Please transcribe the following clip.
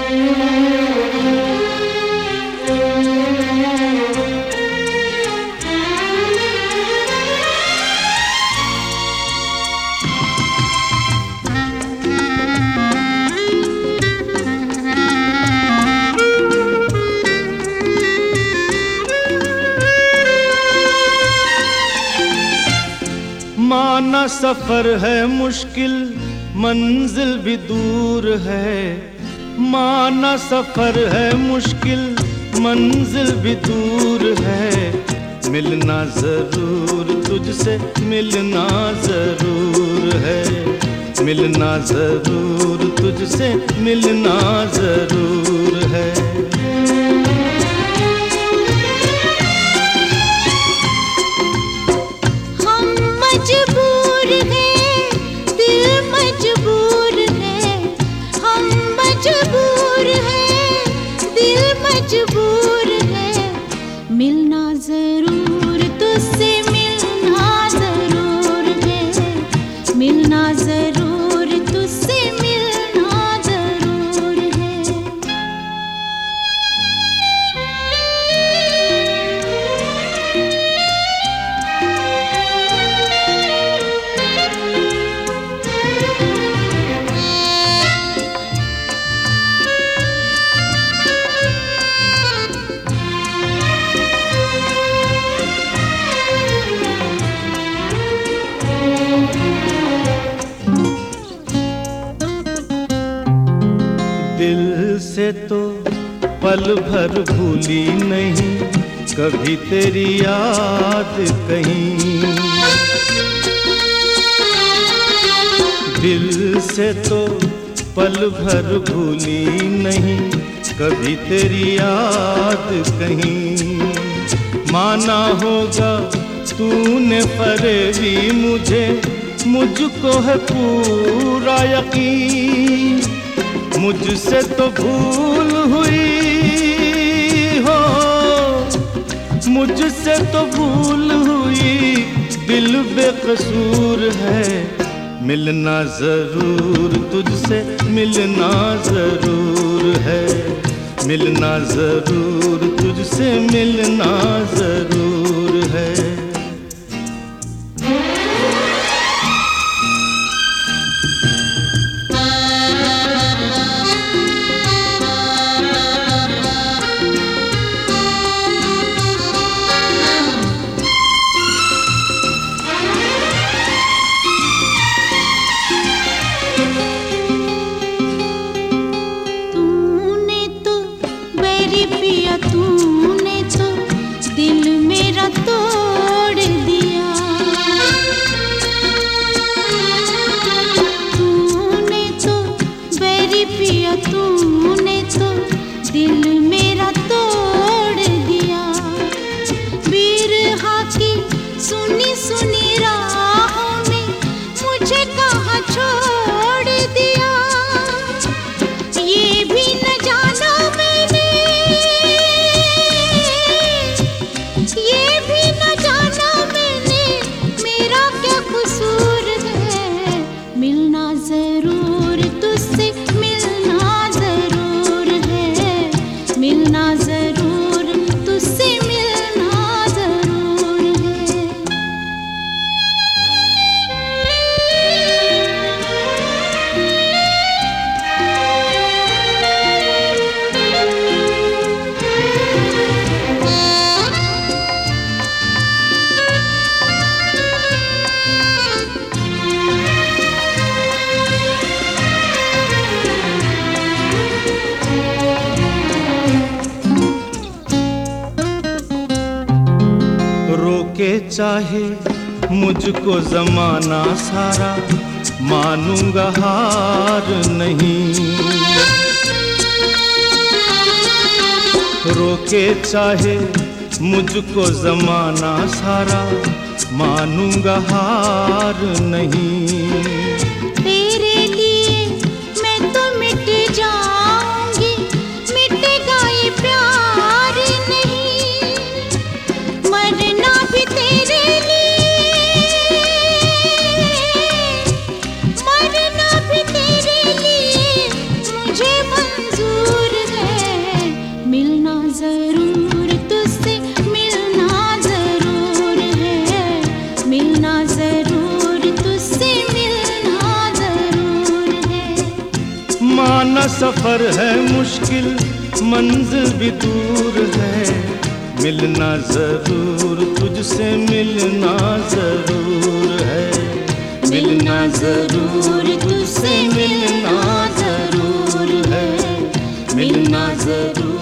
माना सफर है मुश्किल, मंजिल भी दूर है। माना सफर है मुश्किल, मंजिल भी दूर है। मिलना जरूर तुझसे, मिलना जरूर है। मिलना जरूर तुझसे, मिलना जरूर है। मजबूर है, दिल मजबूर है। हम मजबूर है, दिल मजबूर है। मिलना जरूर तुझसे, मिलना जरूर है। मिलना जरूर तुझसे, मिलना जरूर है। दिल से तो पल भर भूली नहीं, कभी तेरी याद कहीं। दिल से तो पल भर भूली नहीं, कभी तेरी याद कहीं। माना होगा तूने फरेबी मुझे, मुझको है पूरा यकीन। मुझसे तो भूल हुई हो, मुझसे तो भूल हुई, दिल बेकसूर है। मिलना जरूर तुझसे, मिलना जरूर है। मिलना जरूर तुझसे, मिलना जरूर है। पिया तूने तो दिल मेरा तोड़ दिया। तूने तो बैरी पिया, तूने तो दिल मेरा तोड़ दिया। बिरहा की सुनी सुनी राहों में मुझे कहाँ छोड़ दिया। ये भी न जाना मैंने, ये भी न जाना मैंने, मेरा क्या कसूर है। मिलना जरूर तुझसे, मिलना जरूर है। मिलना जरूर तुझसे, मिलना जरूर है। रोके चाहे मुझको जमाना सारा, मानूंगा हार नहीं। रोके चाहे मुझको जमाना सारा, मानूंगा हार नहीं। तेरे लिए मैं तो मिट जाऊंगी, मिटेगा ये प्यार नहीं। मरना भी तेरे लिए, मरना भी तेरे लिए मुझे मंजूर जरूर, तुझसे मिलना जरूर है। माना सफर है मुश्किल, मंजिल भी दूर है, मिलना जरूर, तुझसे मिलना जरूर है। मिलना जरूर, तुझसे मिलना जरूर है, मिलना जरूर।